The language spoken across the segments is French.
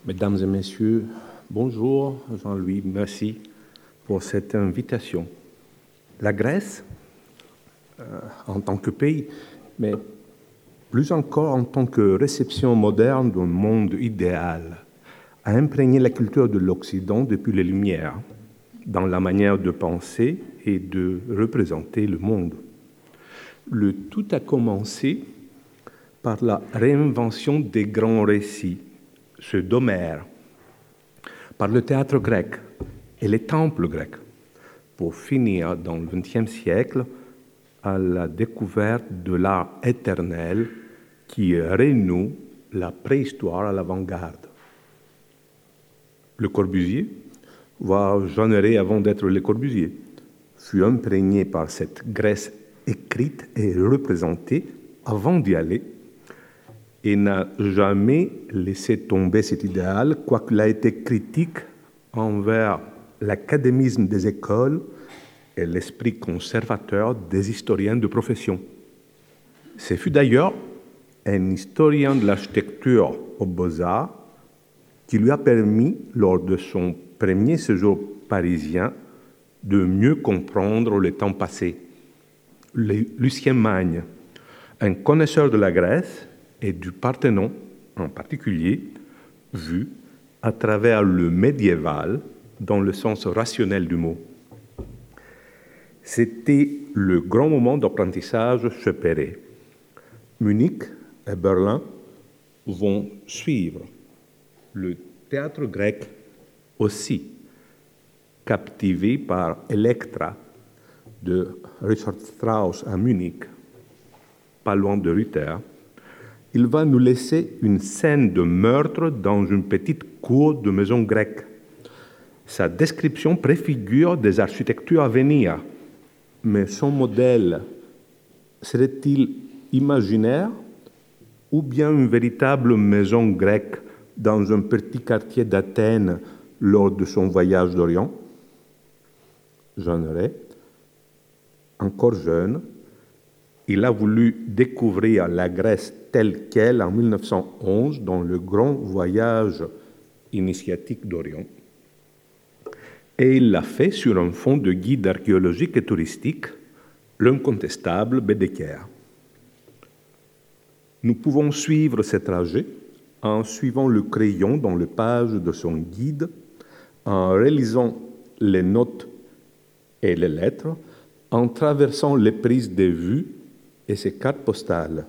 Mesdames et messieurs, bonjour. Jean-Louis, merci pour cette invitation. La Grèce, en tant que pays, mais plus encore en tant que réception moderne d'un monde idéal, a imprégné la culture de l'Occident depuis les Lumières, dans la manière de penser et de représenter le monde. Le tout a commencé par la réinvention des grands récits, ceux d'Homère, par le théâtre grec et les temples grecs, pour finir dans le XXe siècle à la découverte de l'art éternel qui renoue la préhistoire à l'avant-garde. Le Corbusier, voire Jean Héré avant d'être Le Corbusier, fut imprégné par cette Grèce écrite et représentée avant d'y aller et n'a jamais laissé tomber cet idéal, quoiqu'il a été critique envers l'académisme des écoles et l'esprit conservateur des historiens de profession. Ce fut d'ailleurs un historien de l'architecture aux Beaux-Arts qui lui a permis, lors de son premier séjour parisien, de mieux comprendre le temps passé. Lucien Magne, un connaisseur de la Grèce et du Parthénon en particulier, vu à travers le médiéval dans le sens rationnel du mot. C'était le grand moment d'apprentissage chez Perret. Munich et Berlin vont suivre. Le théâtre grec aussi, captivé par Electra de Richard Strauss à Munich, pas loin de Ruther, il va nous laisser une scène de meurtre dans une petite cour de maison grecque. Sa description préfigure des architectures à venir, mais son modèle serait-il imaginaire ou bien une véritable maison grecque dans un petit quartier d'Athènes lors de son voyage d'Orient? Jean Héré, encore jeune, il a voulu découvrir la Grèce telle qu'elle en 1911 dans le grand voyage initiatique d'Orient. Et il l'a fait sur un fond de guide archéologique et touristique, l'incontestable Baedeker. Nous pouvons suivre ces trajets en suivant le crayon dans les pages de son guide, en réalisant les notes et les lettres, en traversant les prises de vue et ses cartes postales.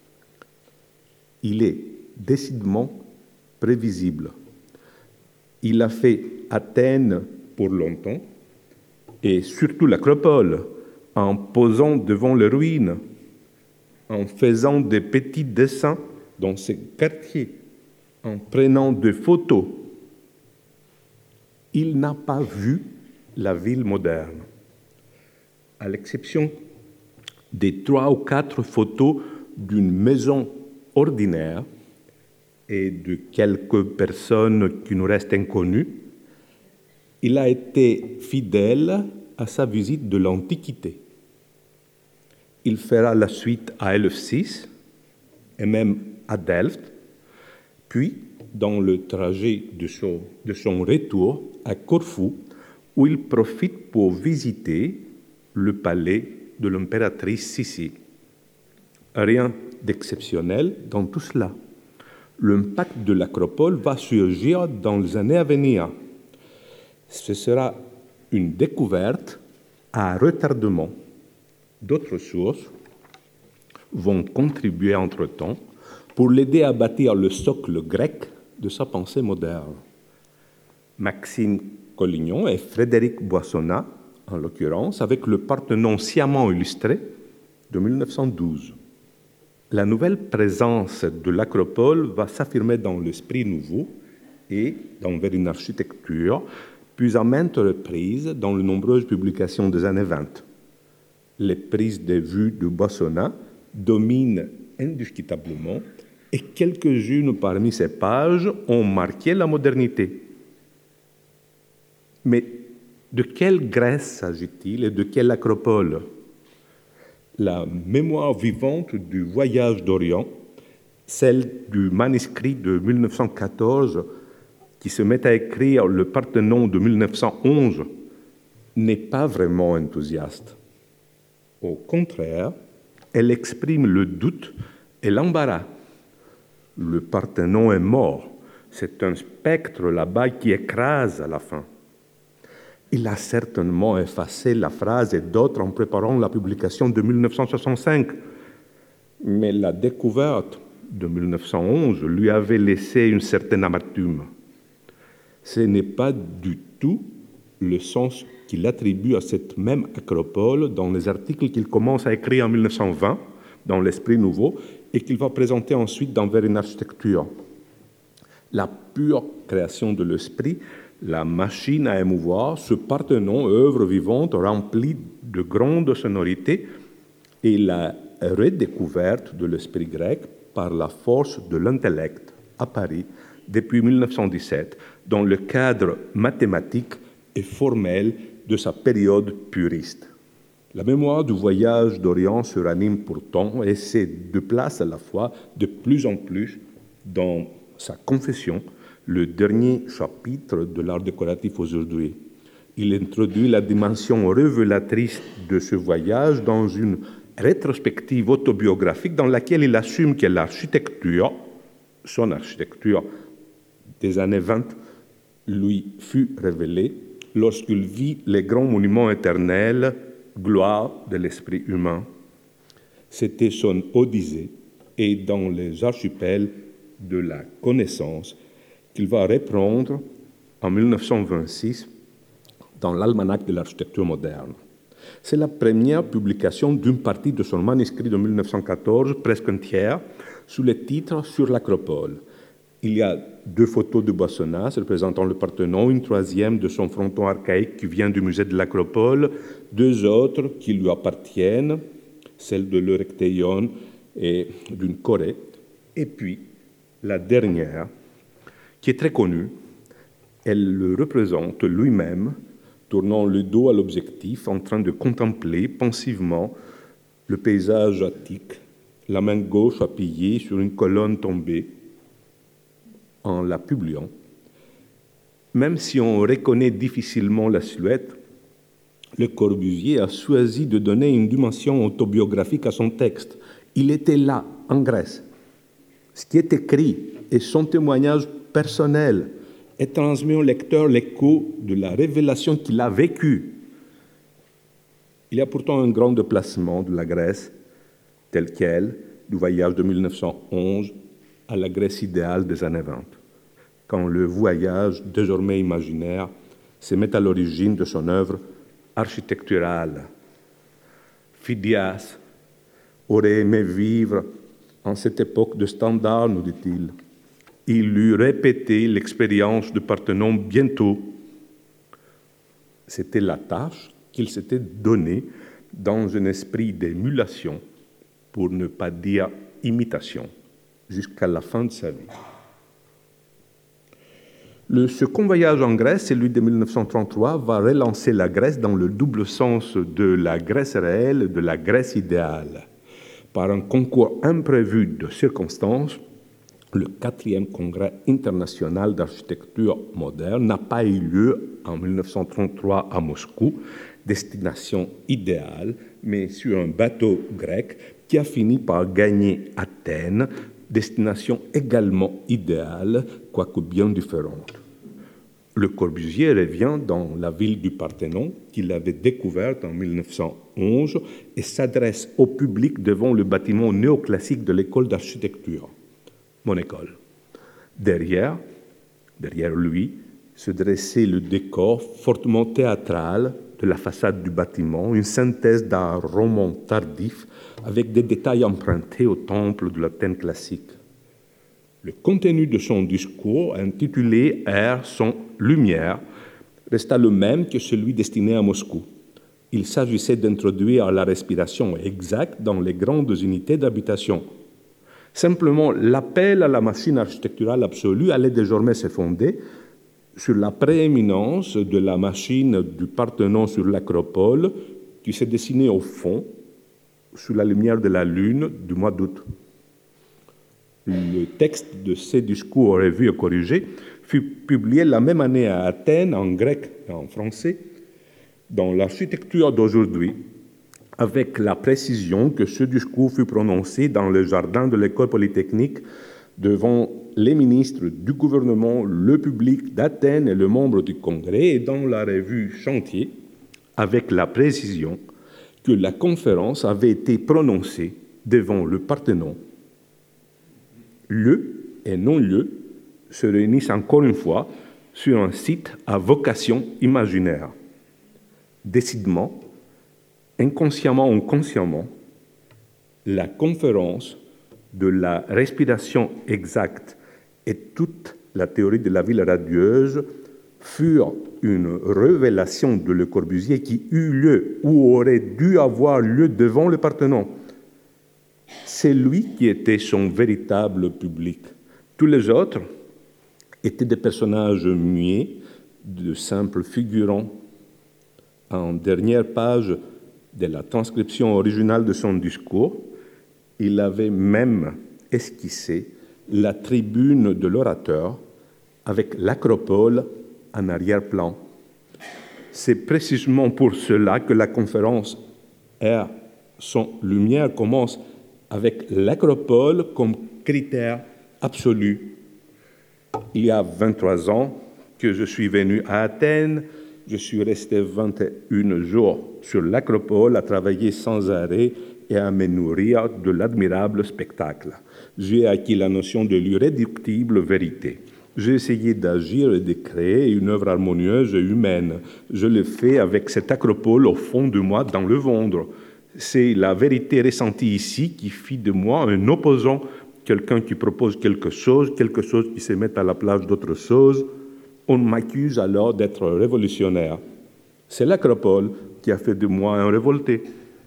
Il est décidément prévisible. Il a fait Athènes pour longtemps, et surtout l'Acropole, en posant devant les ruines, en faisant des petits dessins dans ces quartiers, en prenant des photos. Il n'a pas vu la ville moderne, à l'exception des 3 ou 4 photos d'une maison ordinaire et de quelques personnes qui nous restent inconnues. Il a été fidèle à sa visite de l'Antiquité. Il fera la suite à Elefsis et même à Delft, puis dans le trajet de son retour à Corfou, où il profite pour visiter le palais de l'impératrice Sissi. Rien d'exceptionnel dans tout cela. L'impact de l'Acropole va surgir dans les années à venir. Ce sera une découverte à retardement. D'autres sources vont contribuer entre-temps pour l'aider à bâtir le socle grec de sa pensée moderne. Maxime Collignon et Frédéric Boissonnat, en l'occurrence, avec le Parthénon sciemment illustré de 1912. La nouvelle présence de l'Acropole va s'affirmer dans l'esprit nouveau et vers une architecture, puis à maintes reprises dans les nombreuses publications des années 20. Les prises de vue de Boissonnat dominent indiscutablement et quelques-unes parmi ces pages ont marqué la modernité. Mais de quelle Grèce s'agit-il et de quelle Acropole? La mémoire vivante du voyage d'Orient, celle du manuscrit de 1914, qui se met à écrire le Parthénon de 1911 n'est pas vraiment enthousiaste. Au contraire, elle exprime le doute et l'embarras. Le Parthénon est mort. C'est un spectre là-bas qui écrase à la fin. Il a certainement effacé la phrase et d'autres en préparant la publication de 1965. Mais la découverte de 1911 lui avait laissé une certaine amertume. Ce n'est pas du tout le sens qu'il attribue à cette même acropole dans les articles qu'il commence à écrire en 1920, dans l'Esprit nouveau, et qu'il va présenter ensuite dans Vers une architecture. La pure création de l'esprit, la machine à émouvoir, ce Parthénon, œuvre vivante remplie de grandes sonorités, et la redécouverte de l'esprit grec par la force de l'intellect à Paris depuis 1917, dans le cadre mathématique et formel de sa période puriste. La mémoire du voyage d'Orient se ranime pourtant et se déplace à la fois de plus en plus dans sa confession, le dernier chapitre de l'art décoratif aujourd'hui. Il introduit la dimension révélatrice de ce voyage dans une rétrospective autobiographique dans laquelle il assume que l'architecture, son architecture des années 20, lui fut révélée lorsqu'il vit les grands monuments éternels, gloire de l'esprit humain. C'était son Odyssée et dans les archipels de la connaissance qu'il va reprendre en 1926 dans l'Almanach de l'architecture moderne. C'est la première publication d'une partie de son manuscrit de 1914, presque entière, sous le titre « Sur l'Acropole ». Il y a 2 photos de Boissonnas représentant le Parthénon, une troisième de son fronton archaïque qui vient du musée de l'Acropole, 2 autres qui lui appartiennent, celle de l'Eurectéion et d'une Corée, et puis la dernière, qui est très connue. Elle le représente lui-même, tournant le dos à l'objectif, en train de contempler pensivement le paysage attique, la main gauche appuyée sur une colonne tombée. En la publiant, même si on reconnaît difficilement la silhouette, Le Corbusier a choisi de donner une dimension autobiographique à son texte. Il était là, en Grèce. Ce qui est écrit est son témoignage personnel et transmet au lecteur l'écho de la révélation qu'il a vécue. Il y a pourtant un grand déplacement de la Grèce telle qu'elle, du voyage de 1911 à la Grèce idéale des années 20, quand le voyage, désormais imaginaire, se met à l'origine de son œuvre architecturale. Phidias aurait aimé vivre en cette époque de standard, nous dit-il. Il eût répété l'expérience de Parthénon bientôt. C'était la tâche qu'il s'était donnée dans un esprit d'émulation, pour ne pas dire imitation, jusqu'à la fin de sa vie. Le second voyage en Grèce, celui de 1933, va relancer la Grèce dans le double sens de la Grèce réelle et de la Grèce idéale. Par un concours imprévu de circonstances, le 4e congrès international d'architecture moderne n'a pas eu lieu en 1933 à Moscou, destination idéale, mais sur un bateau grec qui a fini par gagner Athènes, destination également idéale, quoique bien différente. Le Corbusier revient dans la ville du Parthénon, qu'il avait découverte en 1911, et s'adresse au public devant le bâtiment néoclassique de l'école d'architecture, mon école. Derrière lui, se dressait le décor fortement théâtral de la façade du bâtiment, une synthèse d'art roman tardif avec des détails empruntés au temple de l'Athènes classique. Le contenu de son discours, intitulé « Air, son, lumière », resta le même que celui destiné à Moscou. Il s'agissait d'introduire la respiration exacte dans les grandes unités d'habitation. Simplement, l'appel à la machine architecturale absolue allait désormais se fonder sur la prééminence de la machine du Parthénon sur l'Acropole qui s'est dessinée au fond, sous la lumière de la lune du mois d'août. Le texte de ces discours revus et corrigés fut publié la même année à Athènes, en grec et en français, dans l'architecture d'aujourd'hui, avec la précision que ce discours fut prononcé dans le jardin de l'école polytechnique devant les ministres du gouvernement, le public d'Athènes et le membre du Congrès, et dans la revue Chantier, avec la précision que la conférence avait été prononcée devant le Parthénon. Lieu et non-lieu se réunissent encore une fois sur un site à vocation imaginaire. Décidément, inconsciemment ou consciemment, la conférence de la respiration exacte et toute la théorie de la ville radieuse furent une révélation de Le Corbusier qui eut lieu ou aurait dû avoir lieu devant le Parthénon. C'est lui qui était son véritable public. Tous les autres étaient des personnages muets, de simples figurants. En dernière page de la transcription originale de son discours, il avait même esquissé la tribune de l'orateur avec l'acropole en arrière-plan. C'est précisément pour cela que la conférence R sans lumière commence avec l'acropole comme critère absolu. Il y a 23 ans que je suis venu à Athènes. Je suis resté 21 jours sur l'acropole à travailler sans arrêt et à me nourrir de l'admirable spectacle. J'ai acquis la notion de l'irréductible vérité. J'ai essayé d'agir et de créer une œuvre harmonieuse et humaine. Je le fais avec cette acropole au fond de moi, dans le ventre. C'est la vérité ressentie ici qui fit de moi un opposant, quelqu'un qui propose quelque chose qui se met à la place d'autre chose. On m'accuse alors d'être révolutionnaire. C'est l'acropole qui a fait de moi un révolté.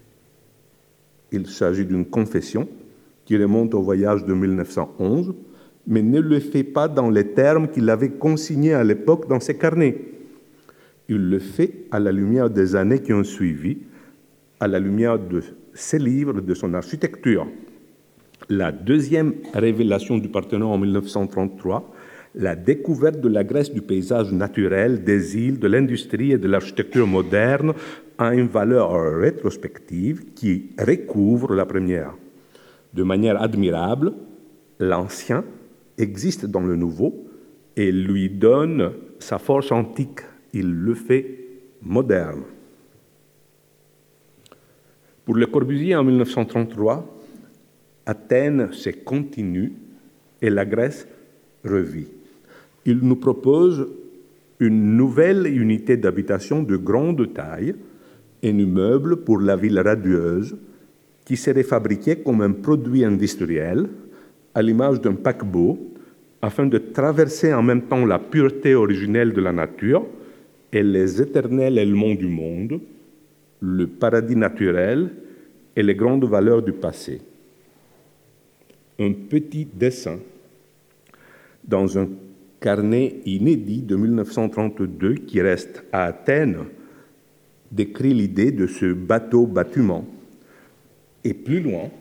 Il s'agit d'une confession qui remonte au voyage de 1911, mais ne le fait pas dans les termes qu'il avait consignés à l'époque dans ses carnets. Il le fait à la lumière des années qui ont suivi, à la lumière de ses livres, de son architecture. La deuxième révélation du Parthénon en 1933, la découverte de la Grèce du paysage naturel, des îles, de l'industrie et de l'architecture moderne a une valeur rétrospective qui recouvre la première. De manière admirable, l'ancien existe dans le nouveau et lui donne sa force antique. Il le fait moderne. Pour Le Corbusier, en 1933, Athènes se continue et la Grèce revit. Il nous propose une nouvelle unité d'habitation de grande taille, un immeuble pour la ville radieuse qui serait fabriqué comme un produit industriel à l'image d'un paquebot afin de traverser en même temps la pureté originelle de la nature et les éternels éléments du monde, le paradis naturel et les grandes valeurs du passé. Un petit dessin dans un carnet inédit de 1932 qui reste à Athènes décrit l'idée de ce bateau-bâtiment. Et plus loin,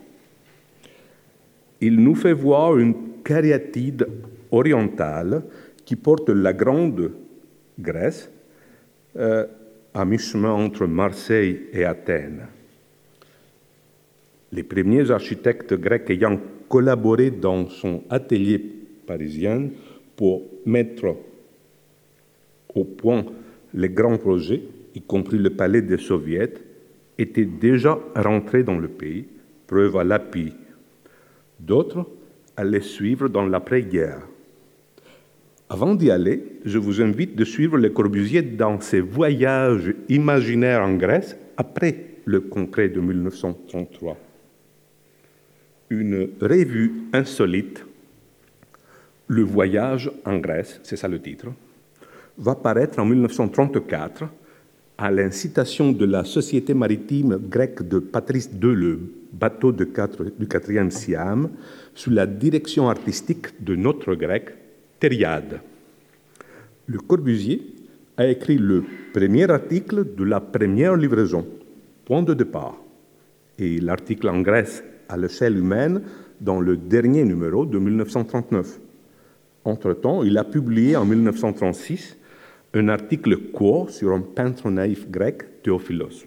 il nous fait voir une cariatide orientale qui porte la grande Grèce à mi-chemin entre Marseille et Athènes. Les premiers architectes grecs ayant collaboré dans son atelier parisien pour mettre au point les grands projets, y compris le palais des Soviets, étaient déjà rentrés dans le pays, preuve à l'appui. D'autres allaient suivre dans l'après-guerre. Avant d'y aller, je vous invite de suivre Le Corbusier dans ses voyages imaginaires en Grèce après le congrès de 1933. Une revue insolite, Le voyage en Grèce, c'est ça le titre, va paraître en 1934 à l'incitation de la Société maritime grecque de Patrice Deleu, bateau du 4e Siam, sous la direction artistique de notre grec, Thériade. Le Corbusier a écrit le premier article de la première livraison, point de départ, et l'article en Grèce à l'échelle humaine dans le dernier numéro de 1939. Entre-temps, il a publié en 1936 un article court sur un peintre naïf grec, Théophilos.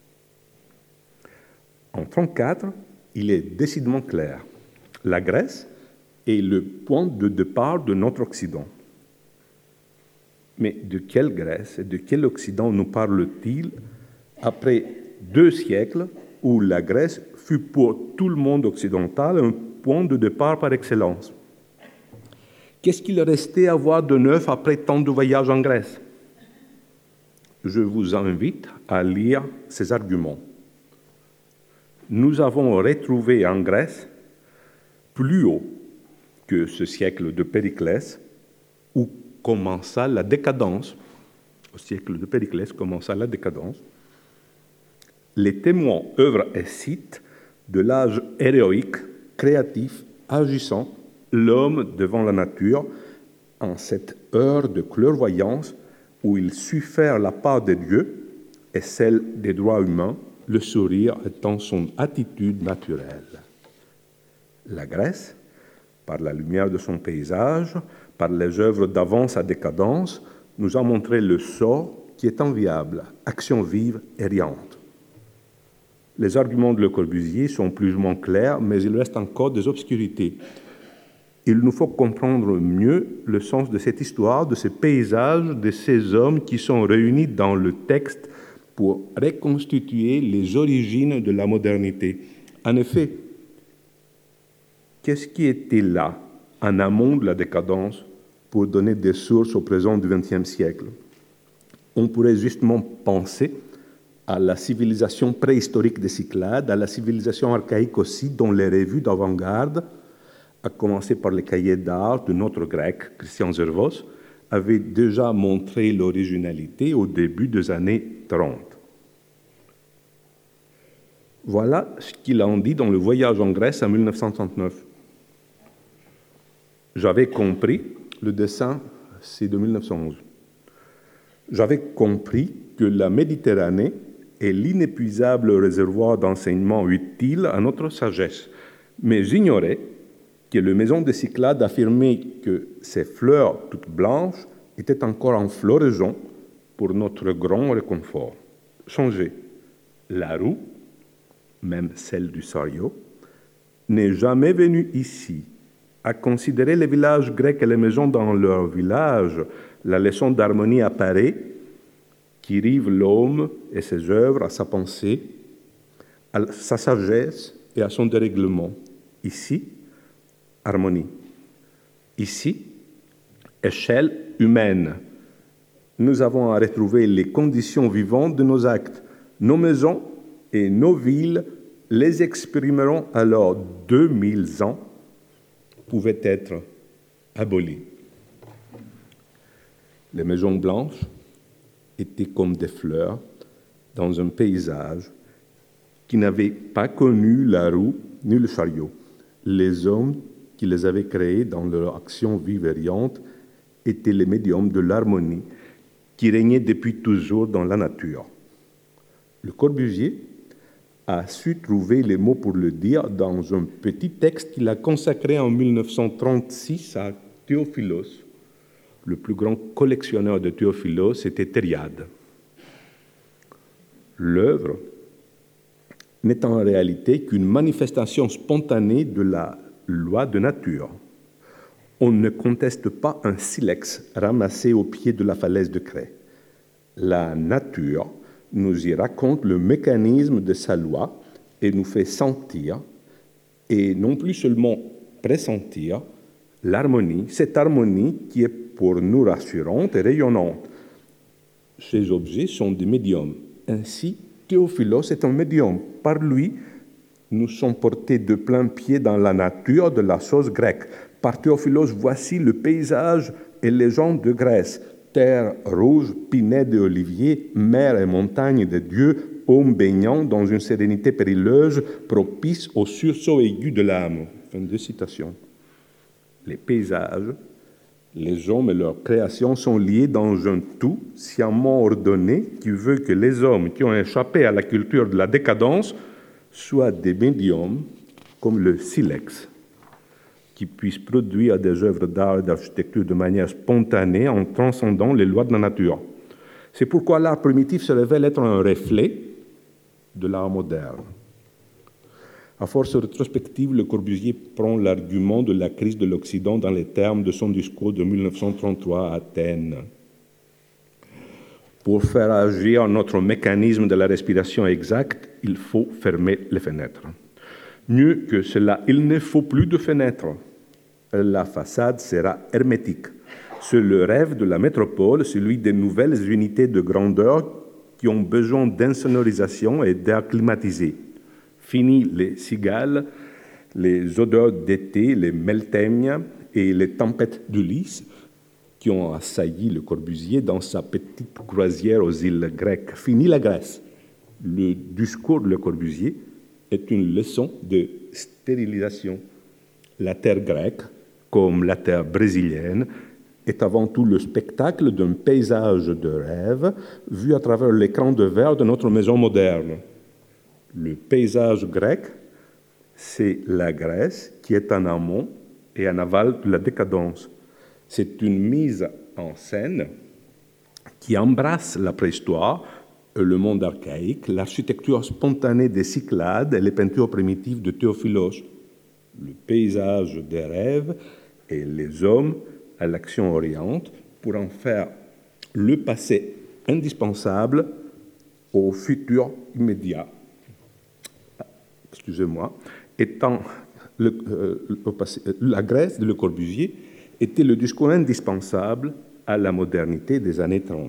En 1934, il est décidément clair. La Grèce est le point de départ de notre Occident. Mais de quelle Grèce et de quel Occident nous parle-t-il après 2 siècles où la Grèce fut pour tout le monde occidental un point de départ par excellence? Qu'est-ce qu'il restait à voir de neuf après tant de voyages en Grèce? Je vous invite à lire ces arguments. Nous avons retrouvé en Grèce, plus haut que ce siècle de Périclès, où commença la décadence, au siècle de Périclès commença la décadence, les témoins, œuvres et sites de l'âge héroïque, créatif, agissant, l'homme devant la nature, en cette heure de clairvoyance où il sut faire la part des dieux et celle des droits humains, le sourire étant son attitude naturelle. La Grèce, par la lumière de son paysage, par les œuvres d'avant sa décadence, nous a montré le sort qui est enviable, action vive et riante. Les arguments de Le Corbusier sont plus ou moins clairs, mais il reste encore des obscurités. Il nous faut comprendre mieux le sens de cette histoire, de ces paysages, de ces hommes qui sont réunis dans le texte pour reconstituer les origines de la modernité. En effet, qu'est-ce qui était là, en amont de la décadence, pour donner des sources au présent du XXe siècle? On pourrait justement penser à la civilisation préhistorique des Cyclades, à la civilisation archaïque aussi, dont les revues d'avant-garde, à commencer par les cahiers d'art de notre grec, Christian Zervos, avaient déjà montré l'originalité au début des années 30. Voilà ce qu'il en dit dans le voyage en Grèce en 1939. J'avais compris, le dessin c'est de 1911, j'avais compris que la Méditerranée est l'inépuisable réservoir d'enseignements utiles à notre sagesse, mais j'ignorais que la maison des Cyclades affirmait que ces fleurs toutes blanches étaient encore en floraison pour notre grand réconfort. Songez, la roue, même celle du Sario, n'est jamais venue ici à considérer les villages grecs et les maisons dans leur village. La leçon d'harmonie apparaît qui rive l'homme et ses œuvres à sa pensée, à sa sagesse et à son dérèglement. Ici, harmonie. Ici, échelle humaine. Nous avons à retrouver les conditions vivantes de nos actes. Nos maisons et nos villes les exprimeront alors 2000 ans pouvaient être abolies. Les maisons blanches étaient comme des fleurs dans un paysage qui n'avait pas connu la roue ni le chariot. Les hommes qui les avaient créées dans leur action vive et riante étaient les médiums de l'harmonie qui régnait depuis toujours dans la nature. Le Corbusier a su trouver les mots pour le dire dans un petit texte qu'il a consacré en 1936 à Théophilos. Le plus grand collectionneur de Théophilos était Thériade. L'œuvre n'est en réalité qu'une manifestation spontanée de la loi de nature. On ne conteste pas un silex ramassé au pied de la falaise de craie. La nature nous y raconte le mécanisme de sa loi et nous fait sentir, et non plus seulement pressentir, l'harmonie, cette harmonie qui est pour nous rassurante et rayonnante. Ces objets sont des médiums. Ainsi, Théophilos est un médium. Par lui, nous sommes portés de plein pied dans la nature de la chose grecque. Par Théophilos, voici le paysage et les gens de Grèce. Terre rouge, pinède et olivier, mer et montagne de Dieu, hommes baignant dans une sérénité périleuse, propice au sursaut aigu de l'âme. Fin de citation. Les paysages, les hommes et leur création sont liés dans un tout sciemment ordonné qui veut que les hommes qui ont échappé à la culture de la décadence soient des médiums comme le silex, qui puisse produire des œuvres d'art et d'architecture de manière spontanée en transcendant les lois de la nature. C'est pourquoi l'art primitif se révèle être un reflet de l'art moderne. À force rétrospective, Le Corbusier prend l'argument de la crise de l'Occident dans les termes de son discours de 1933 à Athènes. Pour faire agir notre mécanisme de la respiration exact, il faut fermer les fenêtres. Mieux que cela, il ne faut plus de fenêtres. La façade sera hermétique. C'est le rêve de la métropole, celui des nouvelles unités de grandeur qui ont besoin d'insonorisation et d'air climatisé. Fini les cigales, les odeurs d'été, les meltemnia et les tempêtes d'Ulysse qui ont assailli Le Corbusier dans sa petite croisière aux îles grecques. Fini la Grèce. Le discours de Le Corbusier est une leçon de stérilisation. La terre grecque, comme la terre brésilienne, est avant tout le spectacle d'un paysage de rêve vu à travers l'écran de verre de notre maison moderne. Le paysage grec, c'est la Grèce qui est en amont et en aval de la décadence. C'est une mise en scène qui embrasse la préhistoire, le monde archaïque, l'architecture spontanée des Cyclades et les peintures primitives de Théophilos, le paysage des rêves et les hommes à l'action oriente pour en faire le passé indispensable au futur immédiat. Excusez-moi, étant la Grèce de Le Corbusier était le discours indispensable à la modernité des années 30.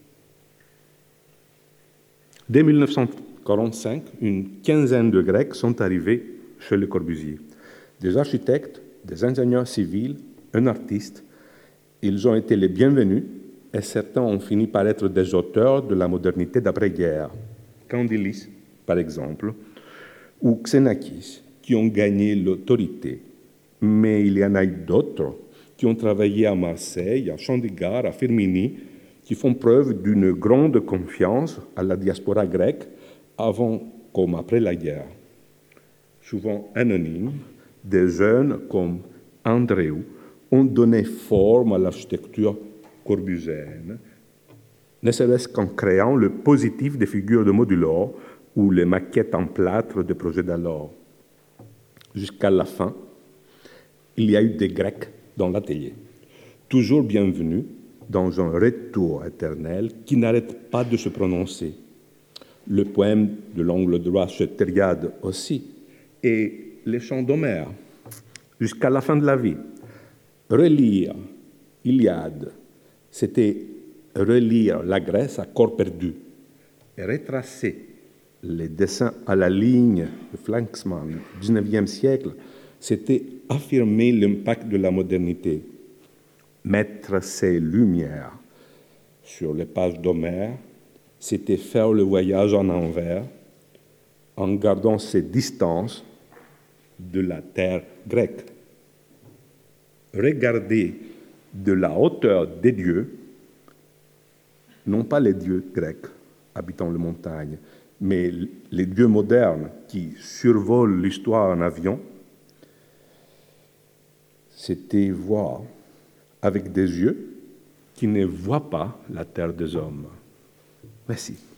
Dès 1945, une quinzaine de Grecs sont arrivés chez Le Corbusier. Des architectes, des ingénieurs civils, un artiste. Ils ont été les bienvenus et certains ont fini par être des auteurs de la modernité d'après-guerre. Kandilis, par exemple, ou Xenakis, qui ont gagné l'autorité. Mais il y en a eu d'autres qui ont travaillé à Marseille, à Chandigarh, à Firmini, qui font preuve d'une grande confiance à la diaspora grecque avant comme après la guerre. Souvent anonymes, des jeunes comme Andréou ont donné forme à l'architecture corbusienne, ne serait-ce qu'en créant le positif des figures de modular ou les maquettes en plâtre des projets d'alors. Jusqu'à la fin, il y a eu des Grecs dans l'atelier, toujours bienvenus dans un retour éternel qui n'arrête pas de se prononcer. Le poème de l'angle droit chez Thériade aussi, et les chants d'Homère, jusqu'à la fin de la vie. Relire Iliade, c'était relire la Grèce à corps perdu et retracer les dessins à la ligne de Flanksman du XIXe siècle, c'était affirmer l'impact de la modernité, mettre ses lumières sur les pages d'Homère, c'était faire le voyage en envers en gardant ses distances de la terre grecque. Regarder de la hauteur des dieux, non pas les dieux grecs habitant les montagnes, mais les dieux modernes qui survolent l'histoire en avion, c'était voir avec des yeux qui ne voient pas la terre des hommes. Merci.